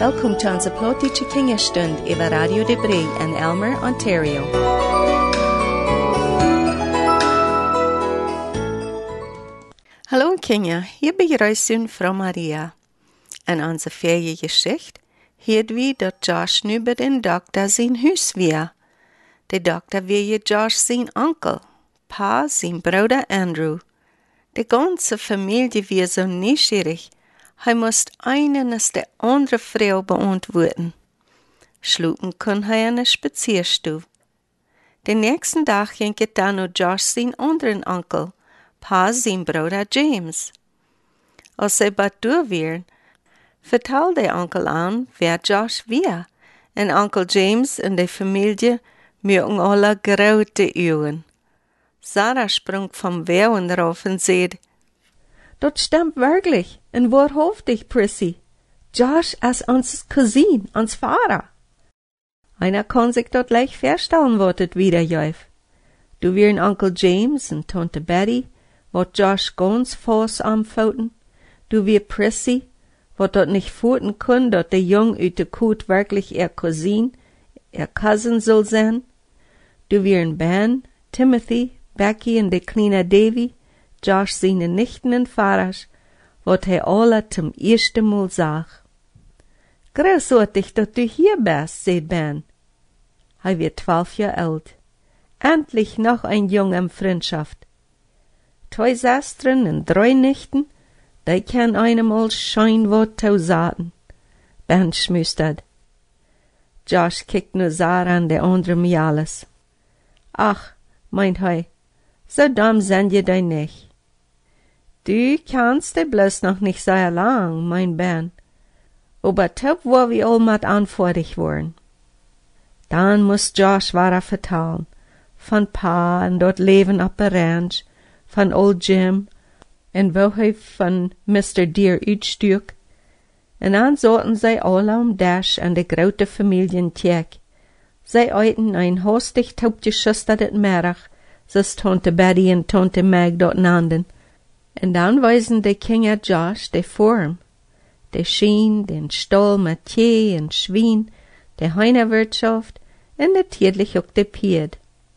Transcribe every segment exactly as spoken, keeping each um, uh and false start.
Welkom til onze plotische kingerstund over Radio de Bree in Elmer, Ontario. Hallo Kinder, hier begrüßen Frau Maria. In onze Feriengeschichte hört wir, dass Josh nu bei den Doktor sein Haus war. Der Doktor war ja Josh sein Onkel, Pa sein Bruder Andrew. Die ganze Familie war so neugierig. Hij moest eine nach der andere Frau beantworten. Schlupen kon hij aan een spazierstoel. Den nächsten Tag ging het dan naar Josh zijn anderen Onkel, Pa zijn Bruder James. Als zij bad door waren, vertelde de Onkel aan wer Josh war. En Onkel James en de familie mögen alle grote Augen. Sarah sprang vom Wehren drauf und sagte, Dat stimmt wirklich, en wahrhaftig, Prissy. Josh ist ons Cousin, ons Vater. Einer kann sich dort leicht verstellen, wat het wieder jäuf. Du wären Onkel James und Tante Betty, wat Josh ganz fast anfoten. Du wär Prissy, wat dort nicht foten kun, dat der Jung uit de Kut wirklich ihr Cousin, ihr Cousin soll sein. Du wären Ben, Timothy, Becky und de kleine Davy, Josh seine Nichten und Vaters, wat hij alle zum ersten Mal sah. Großartig, dat du hier bist, sagt Ben. Hij wird zwölf Jahre alt. Endlich noch ein Jung in Freundschaft. Zwei Schwestern und drei Nichten, die kann einmal schein wat tausaten. Ben schmustert. Josh kickt nur Sarah an der andere mir alles. Ach, meint hij, so dumm sind je die nicht. Du kannst de bloß noch nicht sehr lang, mein Ben. Aber top wo wir all mat anfordig worden. Dann muss Josh weiter vertellen. Von Pa und dort Leben auf der Ranch, von Old Jim, und wo hij von Mister Deer uitstürk. Und dann sollten sie alle am Dash an de grote Familientiek. Sie eiten ein hastig taubgeschüstertet Merach, so's Tante Betty und Tante Mag dort nannten. Und dann weisen de Kinder Josh de Form, de Schien, den Stall mit Tee und Schwein, de Heinerwirtschaft und natürlich auch de Pied.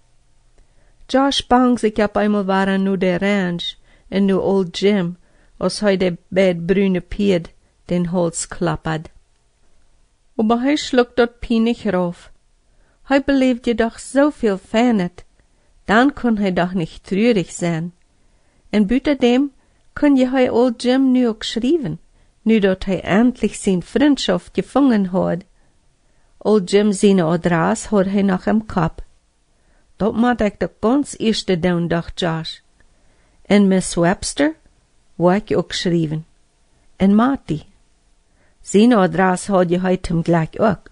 Josh bang sich ab einmal waren nur de Ranch und nur Old Jim, als hij de bed brune Pied den Holz klappert. Aber hij schluckt dort pienig rauf. Hij beleeft je doch so viel Fernet, dann kann hij doch nicht trürig sein. En buiten dem kun je hij Old Jim nu ook schrijven, nu dat hij endlich zijn Freundschaft gefangen had. Old Jim zijn adres had hij nog im Kopf. Dat moet ik de ganz eerste doen, dacht Josh. En Miss Webster wou ik ook schrijven. En Marty. Zijn adres had je hij hem gelijk ook.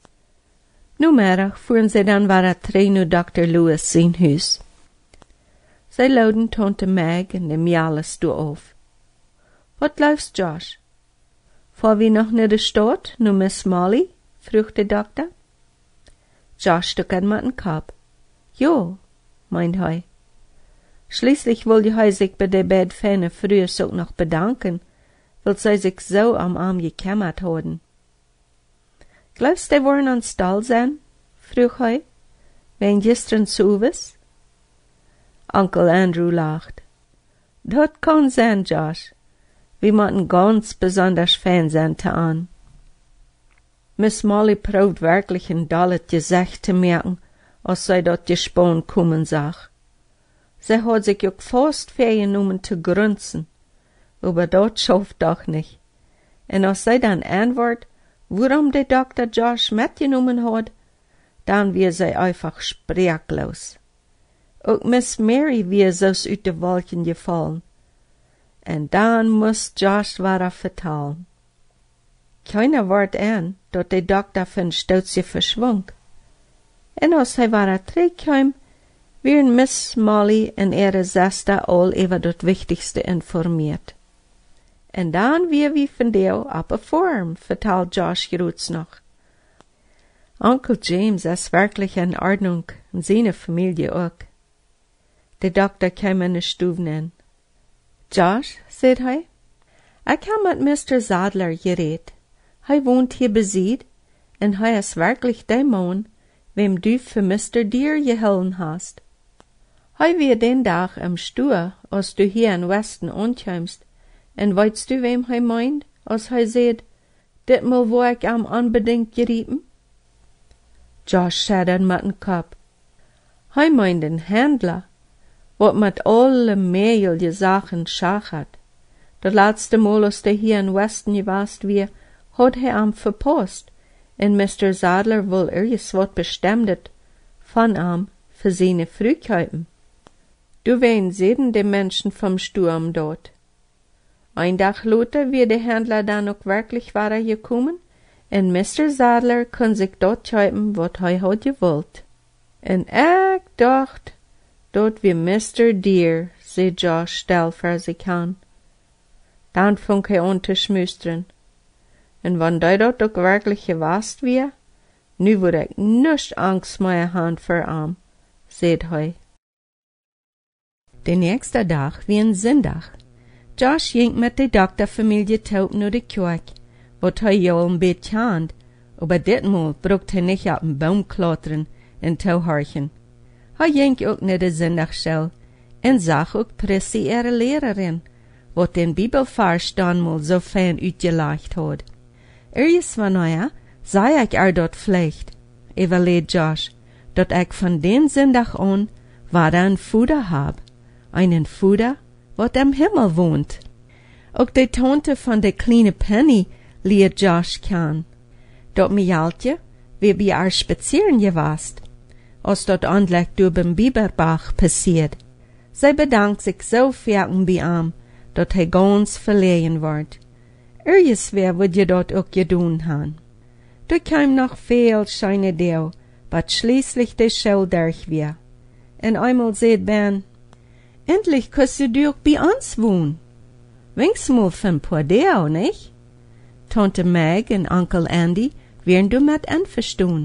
Nu middag fuhren sie dan weer terug naar Dokter Lewis zijn huis. Zij lauden Tante Mag en de Mialis door auf. Wat läufst, Josh? Fahr wir noch naar de Stadt, nu Miss Molly? Vroeg de Doktor. Josh stuk aan met een Kopf. Jo, meint hij. Schließlich wollte hij sich bei der Bedfähne früher so noch bedanken, weil sie sich so am Arm gekämmert haben. Glaubst du, wollen an Stall sein? Vroeg hij. Wegen gestern Zuwes? Onkel Andrew lacht. Dat kann sein, Josh. Wir mochten ganz besonders Fan sein an. Miss Molly probt wirklich ein dollet Gesicht zu merken, als sie dort gespannt kommen sah. Sie hat sich auch fast vergenommen zu grunzen, aber dat schafft doch nicht. Und als sie dann antwortet, warum der Doktor Josh mitgenommen hat, dann wird sie einfach sprachlos. Auch Miss Mary wird so's uit de Wolken gefallen. Und dann muss Josh weiter vertellen. Keiner ward an, dat der Doktor von Stutze verschwand. Und als hij weiter terugkwam, werden Miss Molly und ihre Schwester all über das Wichtigste informiert. Und dann wir wie von der ab a Form, vertelt Josh gerutz noch. Onkel James ist wirklich in Ordnung und seine Familie auch. Der Doktor kam in die Stube an. Josh, sagt er, ich habe mit Mister Sadler geredet. Hij woont hier besied, en hij is wirklich der Mann, wem du für Mister Deer gehalten hast. Hij weer den Dag am Stuur, als du hier in Westen ankommst, en weißt du, wem hij meint, als hij zegt, ditmal wo ik am unbedingt geriepen? Josh schudde met den Kopf. Hij meint den Händler, wat met alle mögliche Sachen schachert. Dat laatste Mal, als der hier in Westen gewast wie, had hij am verpost, en Mister Sadler wil ergens wat bestemdet van am für seine Frühkeiten. Du wen sehen de Menschen vom Sturm dort. Ein Tag later wie der Händler dann auch wirklich war gekommen, en Mister Sadler kon sich dort kaufen, wat hij had gewollt. En ik dacht, dort wie Mister Deer, zei Josh stil voor zich aan. Dan fing hij an te schmusteren. En wann die dort ook wirklich gewast wie, nu word ik nisch Angst meer haben voor am, zei hij. De nächste Dag wie een Sonntag. Josh ging met de dokterfamilie taub naar de kerk, wat hij ja al een beetje hand, aber ditmaal brucht hij niet op een boom klauteren en touwhorchen. Hij ging ook naar de Sonntagsschool en zag ook precies ihre lerarin, wat den Bibelvers danmal so fein uitgelegd had. Ergens wanneer zei ik er dat vlecht, evalueert Josh, dat ik van den Sonntag an waar een Fuder hab, einen Fuder, wat am Himmel wohnt. Ook de Tante van de kleine Penny leert Josh kennen. Dat Mijaltje, wie bij haar spazieren gewast, als dat andelijk door den Biberbach passiert. Zij bedankt zich zo veel bij hem, dat hij ganz verlegen wordt. Ergens weer would je dat ook gedaan hebben. Er kwam nog veel schijne deel, wat schließlich de Schule durch weer. En einmal zei Ben, endlich kannst du auch bei uns wohnen. Wenigstens für ein paar Deo, nicht? Tante Meg und Onkel Andy wären du mit einverstanden.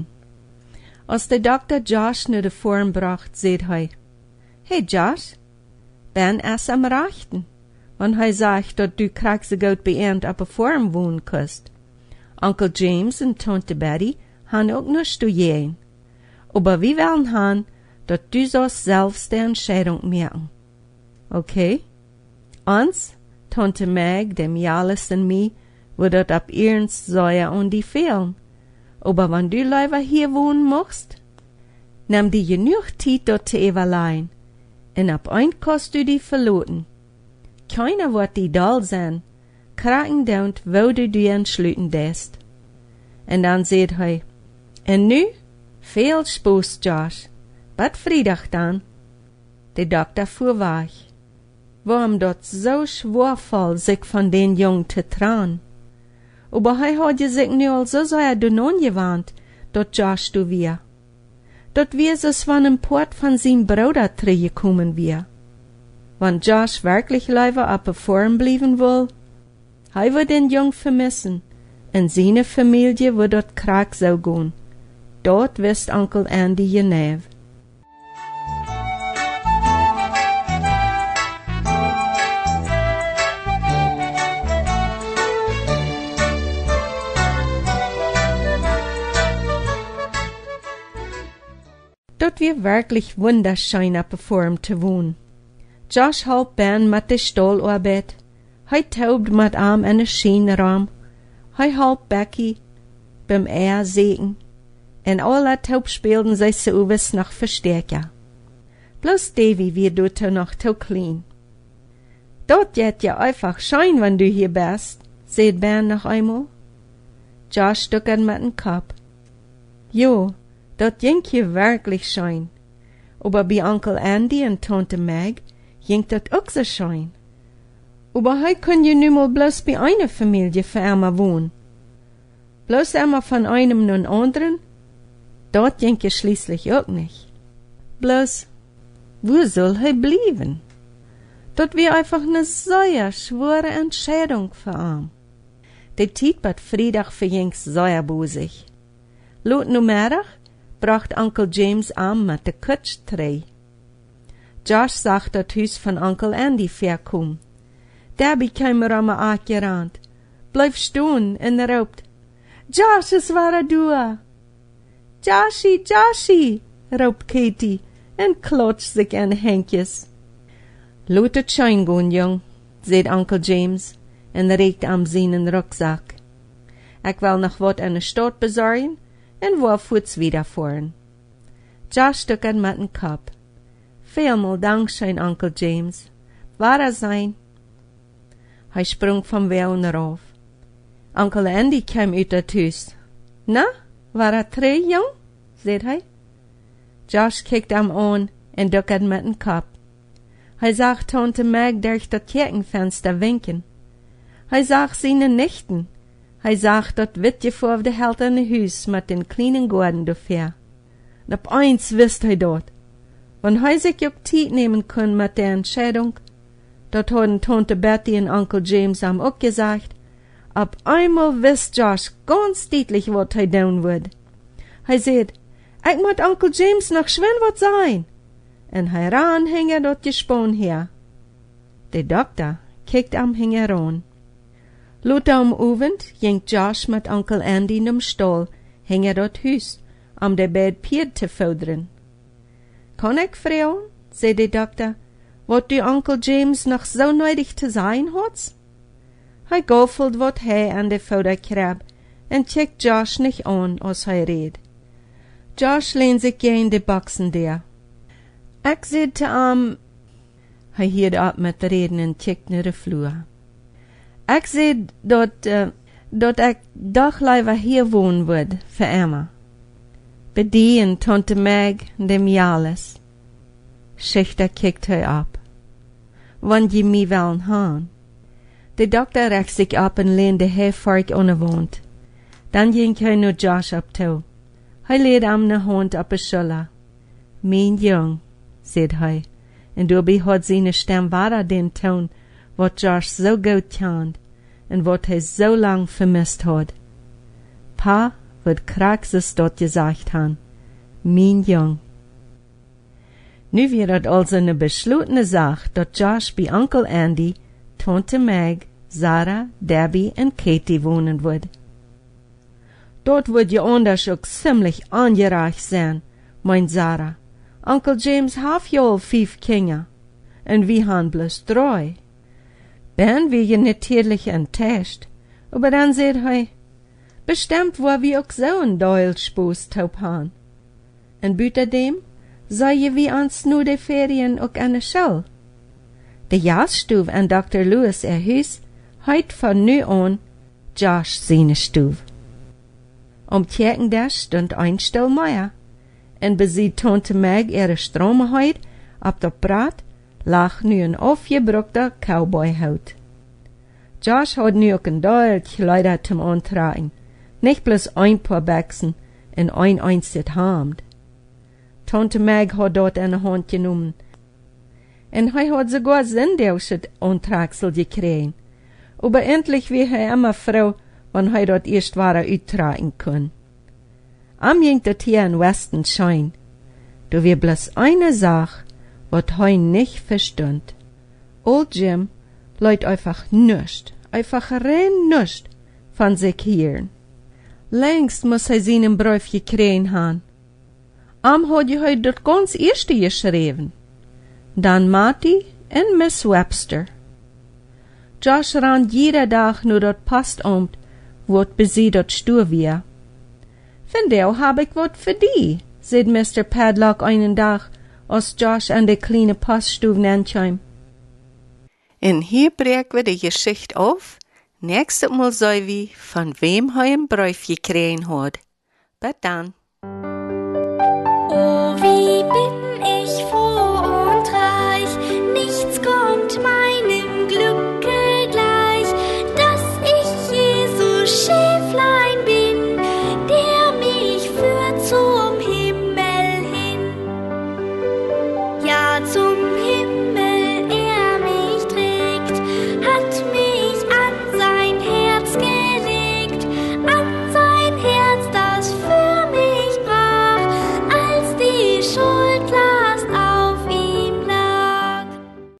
Als der Doktor Josh naar de Form bracht, zei hij, Hey Josh, Ben is am Rechten, wann hij sagt, dat du krijg so gut beend op een Form wohnen kannst. Onkel James und Tante Betty han ook nichts zu gehen. Aber wir wollen han, dat du sollst selbst die Entscheidung machen. Okay? Uns, Tante Meg, dem Jalis und mir, wird dat ab ihrens Säuer und die fehlen. Aber wenn du lieber hier wohnen möchtest, nimm dir genug Zeit dort zu überleihen, und ab ein kannst du die verloten. Keiner wird die doll sein, kraken daunt, wo du die entschluten dest. Und dann sagt er, und nu, viel Spaß, Josh, bad Freitag dann. Der Doktor fuhr weg. Warum dort so schwervoll, sich von den Jungen zu trennen? Aber er hat sich nu al so sehr daran gewandt, dort Josh du wir. Dort wir so von einem Port von seinem Bruder zurückgekommen wir. Wenn Josh wirklich lieber auf der Form bleiben will, er wird den Jungen vermissen, und seine Familie wird dort krank so gehen. Dort wisst Onkel Andy genau. Dort wir wirklich wunderschön auf der Form zu wohnen. Josh halb Ben mit der Stahlarbeit, hei taubt mit am in der Schienenraum, hei halb Becky beim Ehrsägen, en alle taub spielten sie so uwes noch Verstärker. Bloß Davy wird dort noch zu klein. Dort jet ja einfach schein, wenn du hier bist, sagt Ben noch einmal. Josh stuckert mit dem Kopf. Jo, dort ging hier wirklich schein. Aber bei Onkel Andy und Tante Meg ging dort auch so schein. Aber hei können je nu mal bloß bei einer Familie für einmal wohnen. Bloß einmal von einem nun anderen, dort ging je schließlich auch nicht. Bloß, wo soll hei bleiben? Dort wär einfach ne sehr schwere Entscheidung für ihn. Der Tiet bad Freitag verging's sehr busig. Lot nummerig bracht Onkel James an mit der Kutschtrei. Josh sagt dat Huis von Onkel Andy verkom. Debbie kam er am Aak gerannt. Bleib stehen, en er roept, Josh, es war du. Joshie, Joshie, roept Katie en klotscht sich aan Henkjes. Laat het schijn gaan, jong, zegt Onkel James en reikt am zijn Rucksack. Ik wil nog wat in de stad bezorgen en wil voets wieder fahren. Josh stuk aan met een kop. Veelmaal dankzij Onkel James. Waar er zijn? Hij sprong van wel eraf. Onkel Andy kwam uit het huis. Na, waar er twee, jong? Zegt hij. Josh kijkt hem aan en dukt met een kop. Hij zag Tante Meg durch dat kerkenvenster winken. Hij zag zijn nichten. Hij zag dat witje voor de helderne huis met den kleinen garten daarvoor. En opeens wist hij dat. Wanneer hij zich ook tijd nemen kon met de Entscheidung, dat hadden Tante Betty en Onkel James hem ook gezegd, op einmal wist Josh ganz deutlich wat hij doen would. Hij zei, ik moet Onkel James nog schwin wat zijn. En hij ran hing er dat gespoon her. De dokter kijkt am hinger aan. Later am Abend ging Josh met Onkel Andy in dem Stall hinger dat huis, om de bed Piet te voederen. Kan ik vragen, zei de dokter, wat die Onkel James nog zo nodig te zijn had? Hij goffelt wat hij aan de voeder kreeg en kijkt Josh niet aan als hij reed. Josh leent zich in de boksen der. Ik zei te hem... Hij hield op met reden en kijkt naar de vloer. Ik zei dat, uh, dat ik doch liever hier wonen would, voor Emma. Bij die en Tante Meg en de Mialis. Schichter kijkt hij op. Want je mij wel haan. De dokter recht zich op en leende hij vark onderwoond. Dan ging hij naar Josh op toe. Hij leed hem de hand op de schouder. Mijn jong, zei hij, en daarbij had zijn stem ware den toon, wat Josh zo goed kent, en wat hij zo lang vermist had. Pa, wat kraaks is dat gezegd han, mijn jong. Nu werd het also een beslutene zaak, dat Josh bij Onkel Andy, Tante Meg, Sarah, Debbie en Katie wonen would. Dort wird je anders ook ziemlich angerecht zijn, mein Sarah. Onkel James haf je al vijf kinderen, en wie han bloß drei. Ben wie je natuurlijk enttäuscht, aber dan zei hij, bestimmt waar wie ook zo'n duilspoos taub han. En buitendem, zei je wie ans nu de ferien ook aan de schul. De jaarstoef en dokter Lewis er huis, heit van nu aan Josh zijn stoef. Om Kerkendash stond een stel Meier, en beziet Tante Meg ihre stroomheid op de praat lag nu een afgebrokte cowboyhout. Josh had nu ook een duidelijk kleider zum aantragen, niet bloß een paar beksen en een einzig hemd. Tante Meg had dat in de hand genomen, en hij had sogar zindeus het aantragsel gekregen, aber endlich wie hij immer Frau, wann hij dat eerst ware uittragen kon. Am ging dat hier in Westen schein, du wir bloß eine Sach, wat hij nicht verstund. Old Jim leut einfach nüscht, einfach rein nüscht van sich hier. Längst muss hij seinen Brief gekregen han. Am had je hij dat ganz eerste geschreven. Dan Marty en Miss Webster. Josh ran jeder dag nur dat Postamt, wat bezie dat stuur weer. Vandaag hab ik wat voor die, zei mister Padlock einen dag, als Josh an de kleine poststube aankwam. En hier breken we de geschichte af. Nächstes Mal sei wie, von wem hij een brief gekregen had. Bis dann.